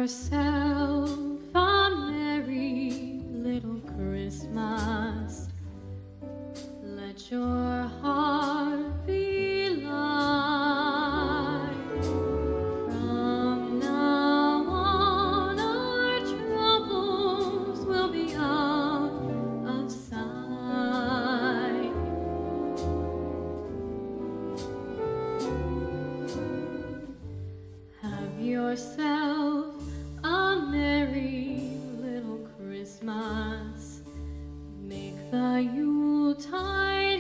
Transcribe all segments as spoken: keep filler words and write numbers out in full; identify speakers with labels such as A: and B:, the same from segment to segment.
A: yourself a merry little Christmas. Let your heart be light. From now on, our troubles will be out of sight. Have yourself a merry little Christmas. Make the Yuletide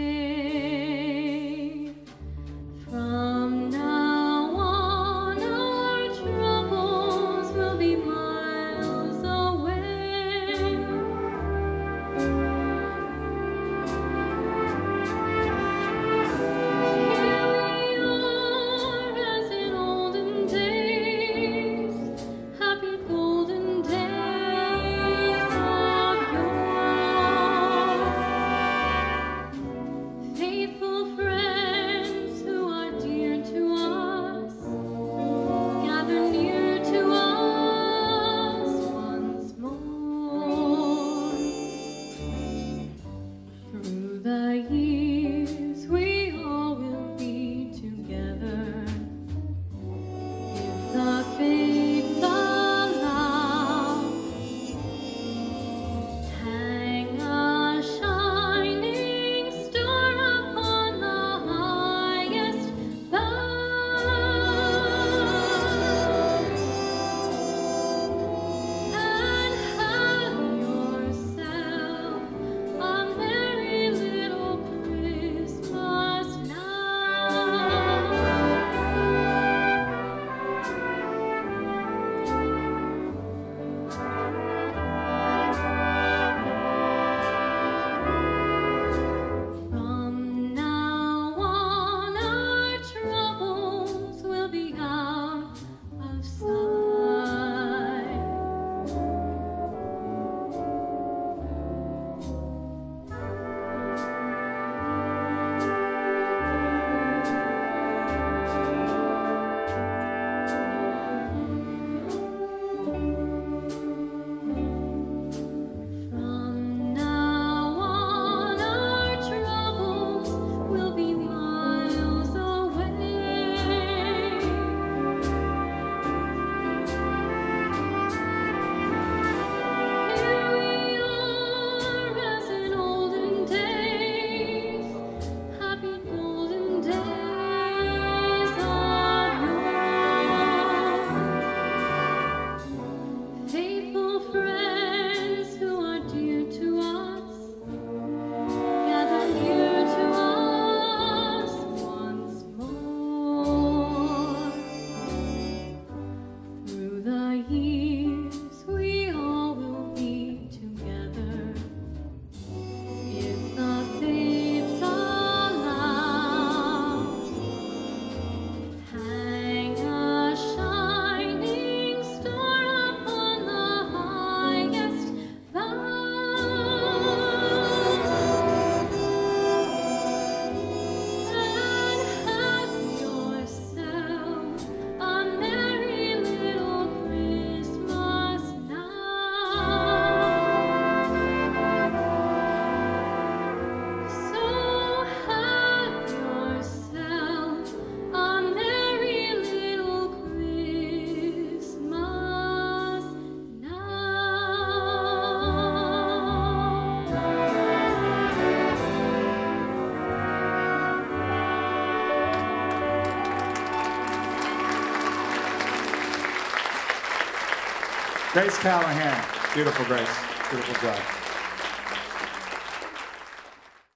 A: gay. From now on, our troubles will be miles away. Here we are as in olden days, happy golden days of yore. Faithful friends who are dear to us, gather near to us once more. Through the years we all will be together, if the fates allow. Hang a shining star upon the highest bough, and have yourself a merry little Christmas now. From now on, our troubles will be out of sight. From now on, our troubles will be miles away. Here we are as in olden days, happy golden days of yore. Faithful friends who are dear to us, gather near to us once more. Through the years we all will be together, if the fates allow. Hang a shining star upon the highest bough, and have yourself a merry little Christmas now. So have yourself a merry little Christmas now.
B: Grace Callahan. Beautiful, Grace. Beautiful job.